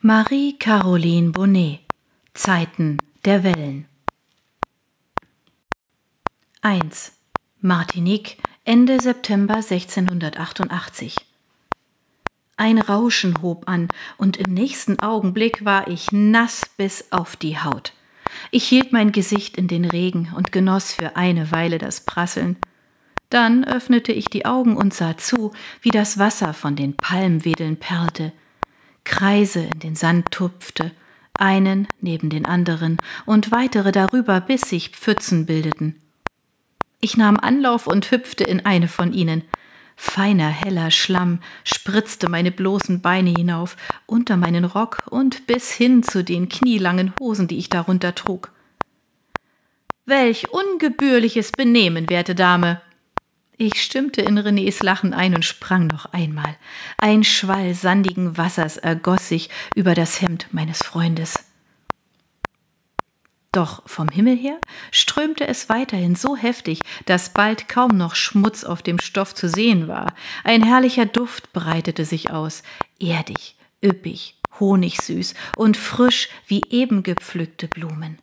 Marie-Caroline Bonnet. Zeiten der Wellen. 1. Martinique, Ende September 1688. Ein Rauschen hob an, und im nächsten Augenblick war ich nass bis auf die Haut. Ich hielt mein Gesicht in den Regen und genoss für eine Weile das Prasseln. Dann öffnete ich die Augen und sah zu, wie das Wasser von den Palmwedeln perlte, Kreise in den Sand tupfte, einen neben den anderen und weitere darüber, bis sich Pfützen bildeten. Ich nahm Anlauf und hüpfte in eine von ihnen. Feiner, heller Schlamm spritzte meine bloßen Beine hinauf, unter meinen Rock und bis hin zu den knielangen Hosen, die ich darunter trug. »Welch ungebührliches Benehmen, werte Dame!« Ich stimmte in Renés Lachen ein und sprang noch einmal. Ein Schwall sandigen Wassers ergoss sich über das Hemd meines Freundes. Doch vom Himmel her strömte es weiterhin so heftig, dass bald kaum noch Schmutz auf dem Stoff zu sehen war. Ein herrlicher Duft breitete sich aus, erdig, üppig, honigsüß und frisch wie eben gepflückte Blumen.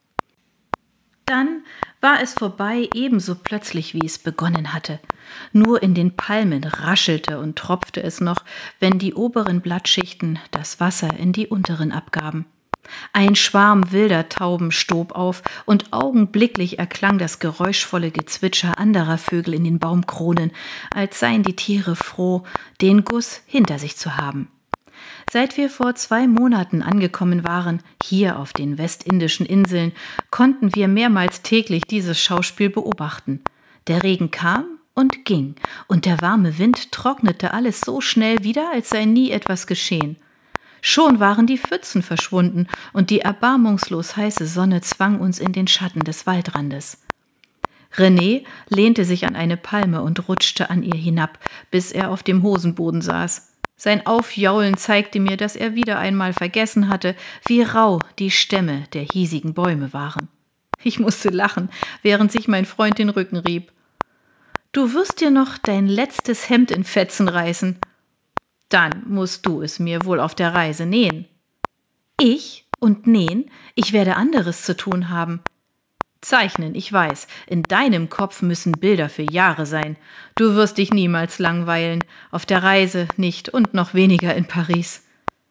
Dann war es vorbei, ebenso plötzlich, wie es begonnen hatte. Nur in den Palmen raschelte und tropfte es noch, wenn die oberen Blattschichten das Wasser in die unteren abgaben. Ein Schwarm wilder Tauben stob auf, und augenblicklich erklang das geräuschvolle Gezwitscher anderer Vögel in den Baumkronen, als seien die Tiere froh, den Guss hinter sich zu haben. Seit wir vor 2 Monaten angekommen waren, hier auf den westindischen Inseln, konnten wir mehrmals täglich dieses Schauspiel beobachten. Der Regen kam und ging, und der warme Wind trocknete alles so schnell wieder, als sei nie etwas geschehen. Schon waren die Pfützen verschwunden, und die erbarmungslos heiße Sonne zwang uns in den Schatten des Waldrandes. René lehnte sich an eine Palme und rutschte an ihr hinab, bis er auf dem Hosenboden saß. Sein Aufjaulen zeigte mir, dass er wieder einmal vergessen hatte, wie rau die Stämme der hiesigen Bäume waren. Ich musste lachen, während sich mein Freund den Rücken rieb. »Du wirst dir noch dein letztes Hemd in Fetzen reißen. Dann musst du es mir wohl auf der Reise nähen.« »Ich? Und nähen? Ich werde anderes zu tun haben.« »Zeichnen, ich weiß. In deinem Kopf müssen Bilder für Jahre sein. Du wirst dich niemals langweilen. Auf der Reise nicht und noch weniger in Paris.«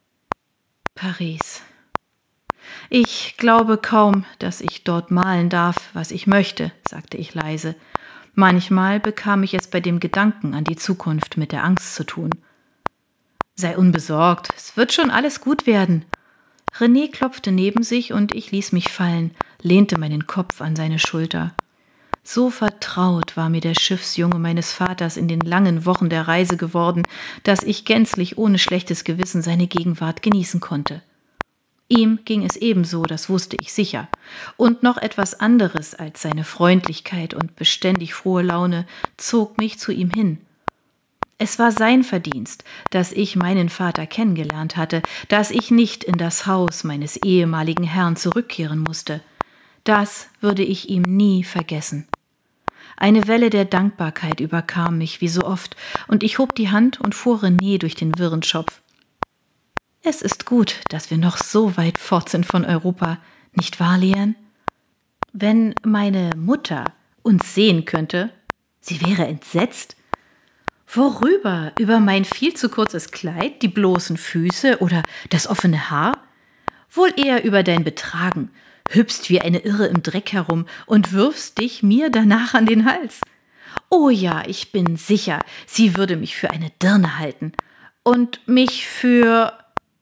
Paris. »Ich glaube kaum, dass ich dort malen darf, was ich möchte«, sagte ich leise. Manchmal bekam ich es bei dem Gedanken an die Zukunft mit der Angst zu tun. »Sei unbesorgt, es wird schon alles gut werden.« René klopfte neben sich, und ich ließ mich fallen, lehnte meinen Kopf an seine Schulter. So vertraut war mir der Schiffsjunge meines Vaters in den langen Wochen der Reise geworden, dass ich gänzlich ohne schlechtes Gewissen seine Gegenwart genießen konnte. Ihm ging es ebenso, das wusste ich sicher. Und noch etwas anderes als seine Freundlichkeit und beständig frohe Laune zog mich zu ihm hin. Es war sein Verdienst, dass ich meinen Vater kennengelernt hatte, dass ich nicht in das Haus meines ehemaligen Herrn zurückkehren musste. Das würde ich ihm nie vergessen. Eine Welle der Dankbarkeit überkam mich wie so oft, und ich hob die Hand und fuhr René durch den wirren Schopf. »Es ist gut, dass wir noch so weit fort sind von Europa, nicht wahr, Leon? Wenn meine Mutter uns sehen könnte, sie wäre entsetzt.« »Worüber? Über mein viel zu kurzes Kleid, die bloßen Füße oder das offene Haar? Wohl eher über dein Betragen. Hüpfst wie eine Irre im Dreck herum und wirfst dich mir danach an den Hals. Oh ja, ich bin sicher, sie würde mich für eine Dirne halten. Und mich für...«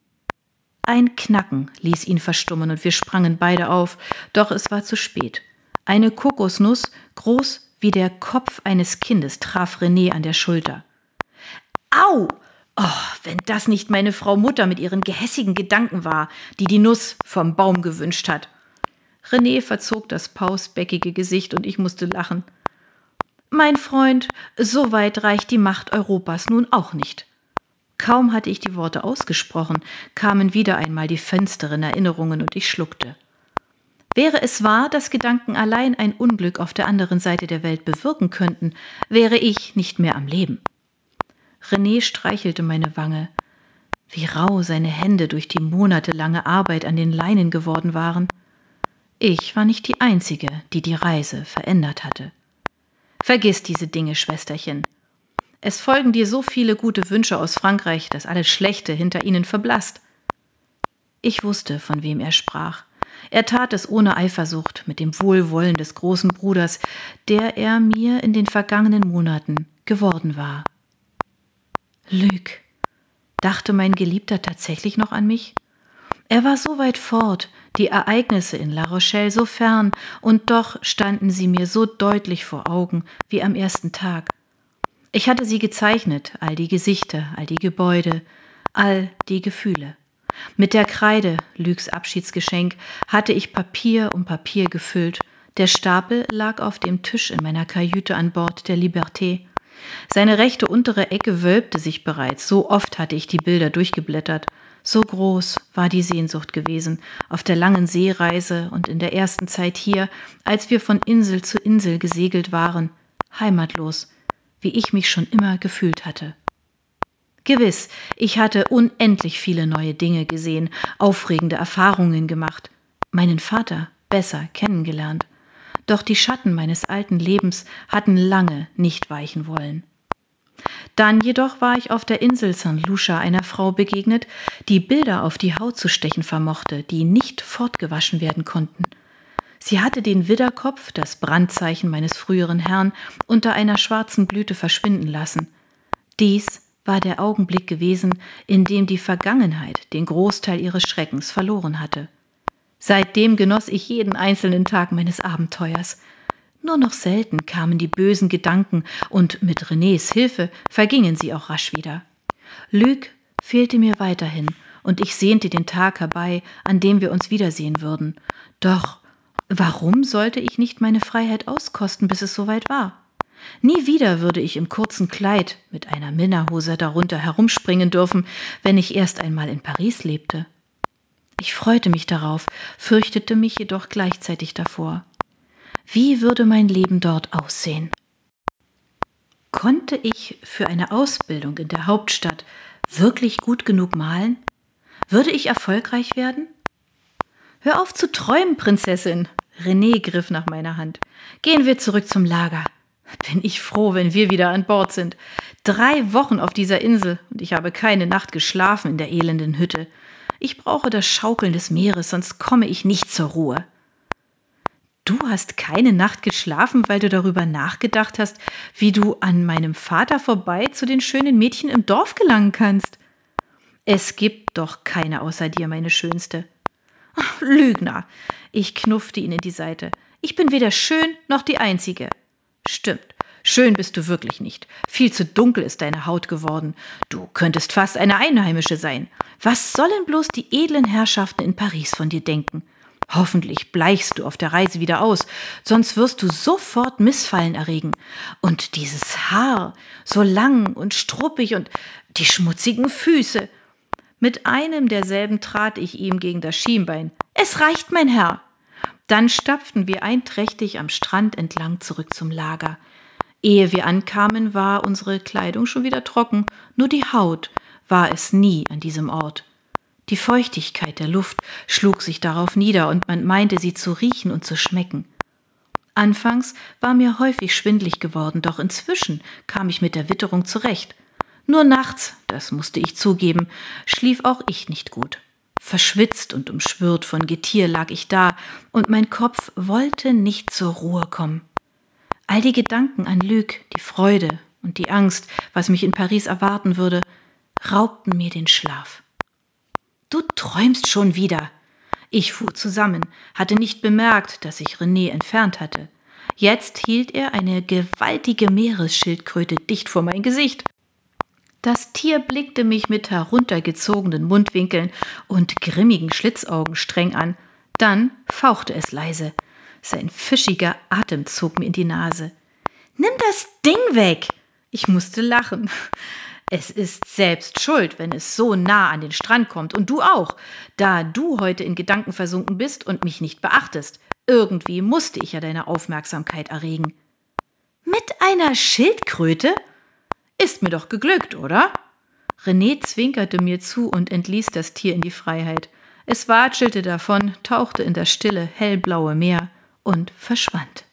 Ein Knacken ließ ihn verstummen, und wir sprangen beide auf, doch es war zu spät. Eine Kokosnuss, groß wie der Kopf eines Kindes, traf René an der Schulter. »Au! Oh, wenn das nicht meine Frau Mutter mit ihren gehässigen Gedanken war, die die Nuss vom Baum gewünscht hat.« René verzog das pausbäckige Gesicht, und ich musste lachen. »Mein Freund, so weit reicht die Macht Europas nun auch nicht.« Kaum hatte ich die Worte ausgesprochen, kamen wieder einmal die finsteren Erinnerungen, und ich schluckte. Wäre es wahr, dass Gedanken allein ein Unglück auf der anderen Seite der Welt bewirken könnten, wäre ich nicht mehr am Leben. René streichelte meine Wange. Wie rau seine Hände durch die monatelange Arbeit an den Leinen geworden waren. Ich war nicht die Einzige, die die Reise verändert hatte. Vergiss diese Dinge, Schwesterchen. Es folgen dir so viele gute Wünsche aus Frankreich, dass alles Schlechte hinter ihnen verblasst. Ich wusste, von wem er sprach. Er tat es ohne Eifersucht, mit dem Wohlwollen des großen Bruders, der er mir in den vergangenen Monaten geworden war. Luc, dachte mein Geliebter tatsächlich noch an mich? Er war so weit fort, die Ereignisse in La Rochelle so fern, und doch standen sie mir so deutlich vor Augen wie am ersten Tag. Ich hatte sie gezeichnet, all die Gesichter, all die Gebäude, all die Gefühle. Mit der Kreide, Lucs Abschiedsgeschenk, hatte ich Papier um Papier gefüllt. Der Stapel lag auf dem Tisch in meiner Kajüte an Bord der Liberté. Seine rechte untere Ecke wölbte sich bereits, so oft hatte ich die Bilder durchgeblättert. So groß war die Sehnsucht gewesen, auf der langen Seereise und in der ersten Zeit hier, als wir von Insel zu Insel gesegelt waren, heimatlos, wie ich mich schon immer gefühlt hatte. Gewiss, ich hatte unendlich viele neue Dinge gesehen, aufregende Erfahrungen gemacht, meinen Vater besser kennengelernt. Doch die Schatten meines alten Lebens hatten lange nicht weichen wollen. Dann jedoch war ich auf der Insel St. Lucia einer Frau begegnet, die Bilder auf die Haut zu stechen vermochte, die nicht fortgewaschen werden konnten. Sie hatte den Widderkopf, das Brandzeichen meines früheren Herrn, unter einer schwarzen Blüte verschwinden lassen. Dies war der Augenblick gewesen, in dem die Vergangenheit den Großteil ihres Schreckens verloren hatte. Seitdem genoss ich jeden einzelnen Tag meines Abenteuers. Nur noch selten kamen die bösen Gedanken, und mit Renés Hilfe vergingen sie auch rasch wieder. Luc fehlte mir weiterhin, und ich sehnte den Tag herbei, an dem wir uns wiedersehen würden. Doch warum sollte ich nicht meine Freiheit auskosten, bis es soweit war? Nie wieder würde ich im kurzen Kleid mit einer Minderhose darunter herumspringen dürfen, wenn ich erst einmal in Paris lebte. Ich freute mich darauf, fürchtete mich jedoch gleichzeitig davor. Wie würde mein Leben dort aussehen? Konnte ich für eine Ausbildung in der Hauptstadt wirklich gut genug malen? Würde ich erfolgreich werden? Hör auf zu träumen, Prinzessin. René griff nach meiner Hand. Gehen wir zurück zum Lager. Bin ich froh, wenn wir wieder an Bord sind. 3 Wochen auf dieser Insel, und ich habe keine Nacht geschlafen in der elenden Hütte. Ich brauche das Schaukeln des Meeres, sonst komme ich nicht zur Ruhe. Du hast keine Nacht geschlafen, weil du darüber nachgedacht hast, wie du an meinem Vater vorbei zu den schönen Mädchen im Dorf gelangen kannst. Es gibt doch keine außer dir, meine Schönste. Ach, Lügner! Ich knuffte ihn in die Seite. Ich bin weder schön noch die Einzige. Stimmt, schön bist du wirklich nicht. Viel zu dunkel ist deine Haut geworden. Du könntest fast eine Einheimische sein. Was sollen bloß die edlen Herrschaften in Paris von dir denken? Hoffentlich bleichst du auf der Reise wieder aus, sonst wirst du sofort Missfallen erregen. Und dieses Haar, so lang und struppig, und die schmutzigen Füße. Mit einem derselben trat ich ihm gegen das Schienbein. Es reicht, mein Herr. Dann stapften wir einträchtig am Strand entlang zurück zum Lager. Ehe wir ankamen, war unsere Kleidung schon wieder trocken, nur die Haut war es nie an diesem Ort. Die Feuchtigkeit der Luft schlug sich darauf nieder, und man meinte, sie zu riechen und zu schmecken. Anfangs war mir häufig schwindlig geworden, doch inzwischen kam ich mit der Witterung zurecht. Nur nachts, das musste ich zugeben, schlief auch ich nicht gut. Verschwitzt und umschwirrt von Getier lag ich da, und mein Kopf wollte nicht zur Ruhe kommen. All die Gedanken an Luc, die Freude und die Angst, was mich in Paris erwarten würde, raubten mir den Schlaf. »Du träumst schon wieder!« Ich fuhr zusammen, hatte nicht bemerkt, dass sich René entfernt hatte. Jetzt hielt er eine gewaltige Meeresschildkröte dicht vor mein Gesicht. Das Tier blickte mich mit heruntergezogenen Mundwinkeln und grimmigen Schlitzaugen streng an. Dann fauchte es leise. Sein fischiger Atem zog mir in die Nase. »Nimm das Ding weg!« Ich musste lachen. Es ist selbst schuld, wenn es so nah an den Strand kommt, und du auch, da du heute in Gedanken versunken bist und mich nicht beachtest. Irgendwie musste ich ja deine Aufmerksamkeit erregen. »Mit einer Schildkröte? Ist mir doch geglückt, oder?« René zwinkerte mir zu und entließ das Tier in die Freiheit. Es watschelte davon, tauchte in das stille, hellblaue Meer und verschwand.